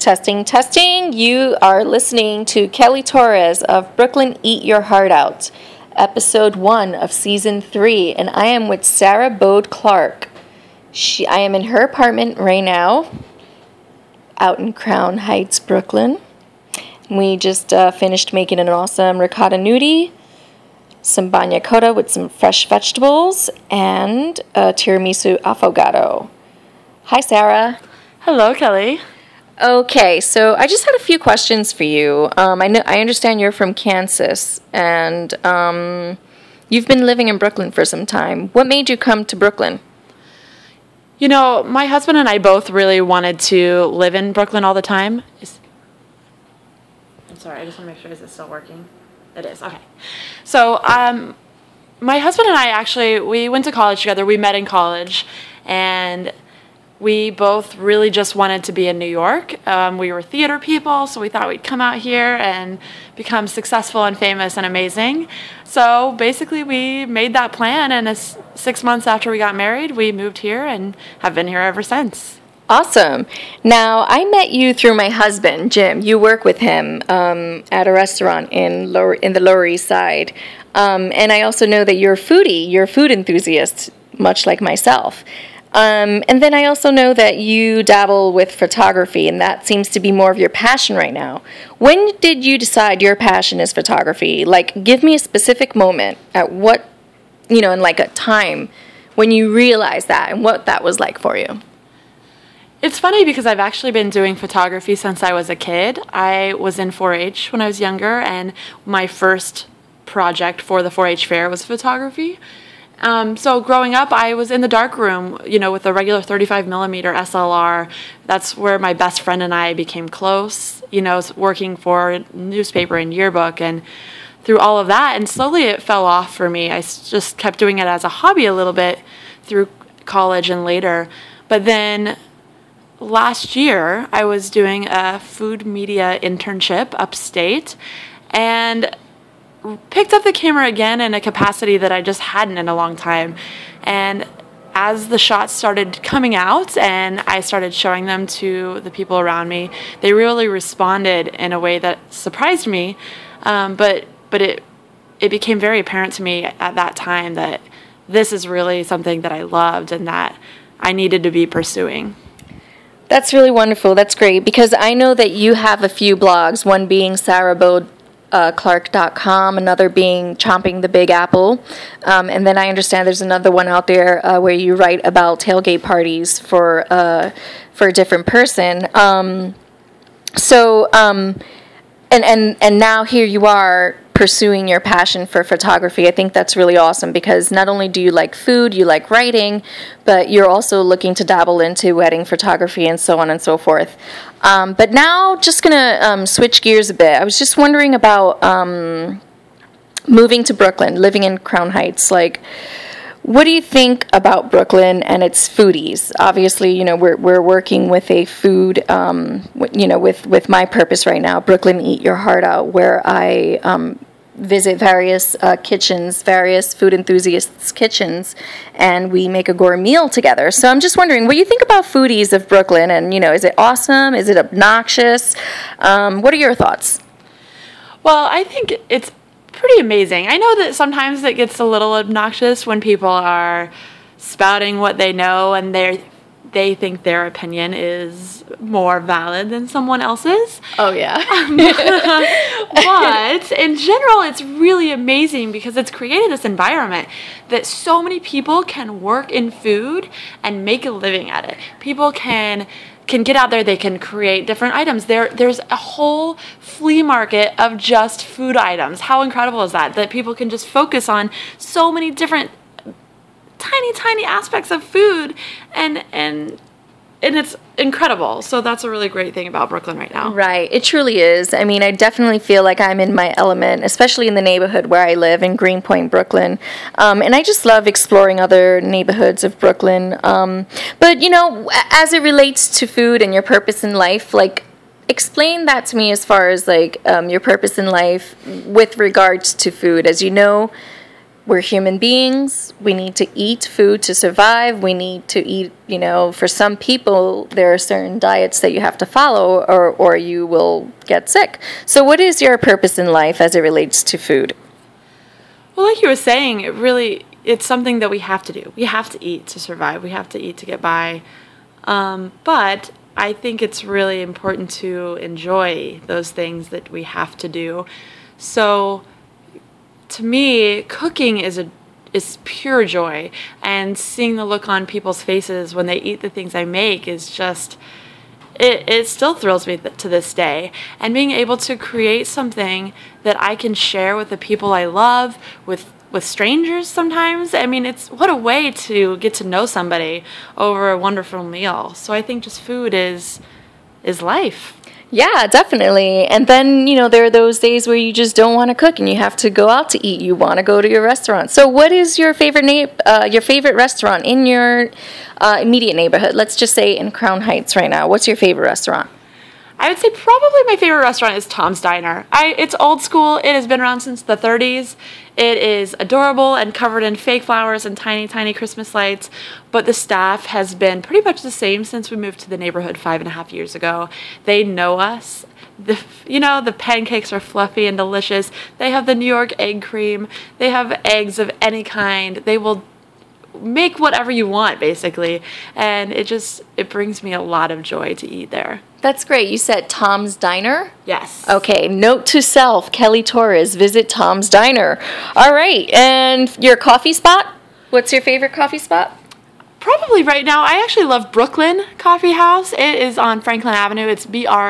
Testing, testing. You are listening to Kelly Torres of Brooklyn Eat Your Heart Out, episode 1 of season 3, and I am with Sarah Bode Clark. I am in her apartment right now, out in Crown Heights, Brooklyn. We just finished making an awesome ricotta gnudi, some bagna cotta with some fresh vegetables, and a tiramisu affogato. Hi, Sarah. Hello, Kelly. Okay, so I just had a few questions for you. I understand you're from Kansas, and you've been living in Brooklyn for some time. What made you come to Brooklyn? You know, my husband and I both really wanted to live in Brooklyn all the time. I'm sorry, I just want to make sure, is it still working? It is, okay. So, my husband and I we went to college together. We met in college, and we both really just wanted to be in New York. We were theater people, so we thought we'd come out here and become successful and famous and amazing. So basically we made that plan, and 6 months after we got married, we moved here and have been here ever since. Awesome. Now, I met you through my husband, Jim. You work with him at a restaurant in the Lower East Side. And I also know that you're a foodie. You're a food enthusiast, much like myself. And then I also know that you dabble with photography, and that seems to be more of your passion right now. When did you decide your passion is photography? Like, give me a specific moment at what, in like a time when you realized that and what that was like for you. It's funny because I've actually been doing photography since I was a kid. I was in 4-H when I was younger, and my first project for the 4-H fair was photography. So growing up, I was in the darkroom, with a regular 35 millimeter SLR. That's where my best friend and I became close, working for a newspaper and yearbook, and through all of that. And slowly it fell off for me. I just kept doing it as a hobby a little bit through college and later. But then last year, I was doing a food media internship upstate, and picked up the camera again in a capacity that I just hadn't in a long time. And as the shots started coming out and I started showing them to the people around me, they really responded in a way that surprised me. But it became very apparent to me at that time that this is really something that I loved and that I needed to be pursuing. That's really wonderful. That's great, because I know that you have a few blogs, one being sarahbodeclark.com, another being Chomping the Big Apple, and then I understand there's another one out there where you write about tailgate parties for a different person. And now here you are pursuing your passion for photography. I think that's really awesome, because not only do you like food, you like writing, but you're also looking to dabble into wedding photography and so on and so forth. But now, just going to switch gears a bit. I was just wondering about moving to Brooklyn, living in Crown Heights. Like, what do you think about Brooklyn and its foodies? Obviously, we're working with a food, with my purpose right now, Brooklyn Eat Your Heart Out, where I visit various kitchens, various food enthusiasts' kitchens, and we make a gourmet meal together. So I'm just wondering, what do you think about foodies of Brooklyn? And, is it awesome? Is it obnoxious? What are your thoughts? Well, I think it's pretty amazing. I know that sometimes it gets a little obnoxious when people are spouting what they know and they think their opinion is more valid than someone else's. Oh, yeah. But in general, it's really amazing because it's created this environment that so many people can work in food and make a living at it. People can get out there, they can create different items. There's a whole flea market of just food items. How incredible is that? That people can just focus on so many different tiny aspects of food, and it's incredible. So that's a really great thing about Brooklyn right now. Right. It truly is. I mean, I definitely feel like I'm in my element, especially in the neighborhood where I live in Greenpoint, Brooklyn. And I just love exploring other neighborhoods of Brooklyn. But, as it relates to food and your purpose in life, like, explain that to me as far as, like, your purpose in life with regards to food. As you know, we're human beings. We need to eat food to survive. We need to eat, for some people, there are certain diets that you have to follow or you will get sick. So what is your purpose in life as it relates to food? Well, like you were saying, it's something that we have to do. We have to eat to survive. We have to eat to get by. But I think it's really important to enjoy those things that we have to do. So to me, cooking is pure joy, and seeing the look on people's faces when they eat the things I make is just, it still thrills me to this day. And being able to create something that I can share with the people I love, with strangers sometimes. I mean, what a way to get to know somebody over a wonderful meal. So I think just food is life. Yeah, definitely. And then, there are those days where you just don't want to cook and you have to go out to eat. You want to go to your restaurant. So what is your favorite restaurant in your immediate neighborhood? Let's just say in Crown Heights right now. What's your favorite restaurant? I would say probably my favorite restaurant is Tom's Diner. It's old school. It has been around since the 30s. It is adorable and covered in fake flowers and tiny, tiny Christmas lights. But the staff has been pretty much the same since we moved to the neighborhood 5.5 years ago. They know us. The pancakes are fluffy and delicious. They have the New York egg cream. They have eggs of any kind. They will make whatever you want, basically. And it brings me a lot of joy to eat there. That's great. You said Tom's Diner? Yes. Okay, note to self, Kelly Torres, visit Tom's Diner. All right, and your coffee spot? What's your favorite coffee spot? Probably right now, I actually love Brooklyn Coffee House. It is on Franklin Avenue. It's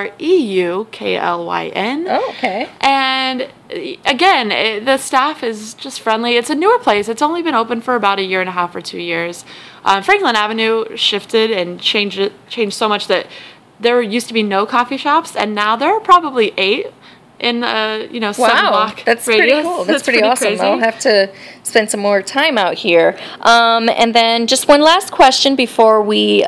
BREUKLYN. Oh, okay. And again, the staff is just friendly. It's a newer place. It's only been open for about 1.5 or 2 years. Franklin Avenue shifted and changed so much that there used to be no coffee shops, and now there are probably 8 in 7 block that's radius. Pretty cool. That's pretty awesome. Crazy. I'll have to spend some more time out here. And then just one last question before we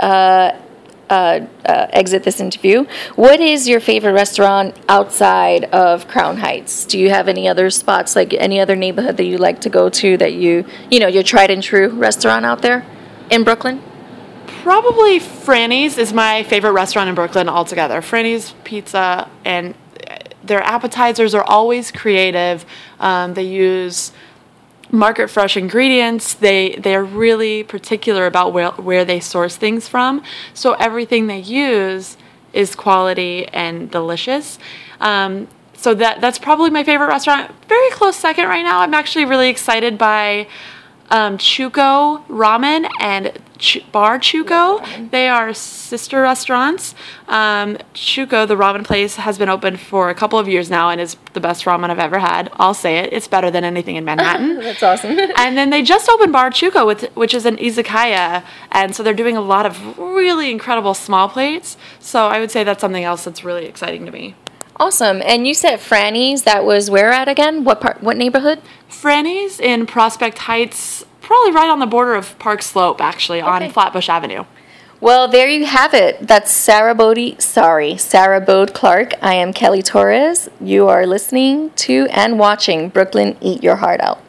exit this interview. What is your favorite restaurant outside of Crown Heights? Do you have any other spots, like any other neighborhood that you like to go to that your tried and true restaurant out there in Brooklyn? Probably Franny's is my favorite restaurant in Brooklyn altogether. Franny's Pizza, and their appetizers are always creative. They use market fresh ingredients. They're really particular about where they source things from. So everything they use is quality and delicious. So that's probably my favorite restaurant. Very close second right now. I'm actually really excited by Chuko Ramen and Bar Chuko. They are sister restaurants. Chuko, the ramen place, has been open for a couple of years now and is the best ramen I've ever had. I'll say it. It's better than anything in Manhattan. That's awesome. And then they just opened Bar Chuko, which is an izakaya, and so they're doing a lot of really incredible small plates. So I would say that's something else that's really exciting to me. Awesome. And you said Franny's. That was where at again? What neighborhood? Franny's in Prospect Heights, probably right on the border of Park Slope, actually, on Flatbush Avenue. Well, there you have it. That's Sarah Bode Clark. I am Kelly Torres. You are listening to and watching Brooklyn Eat Your Heart Out.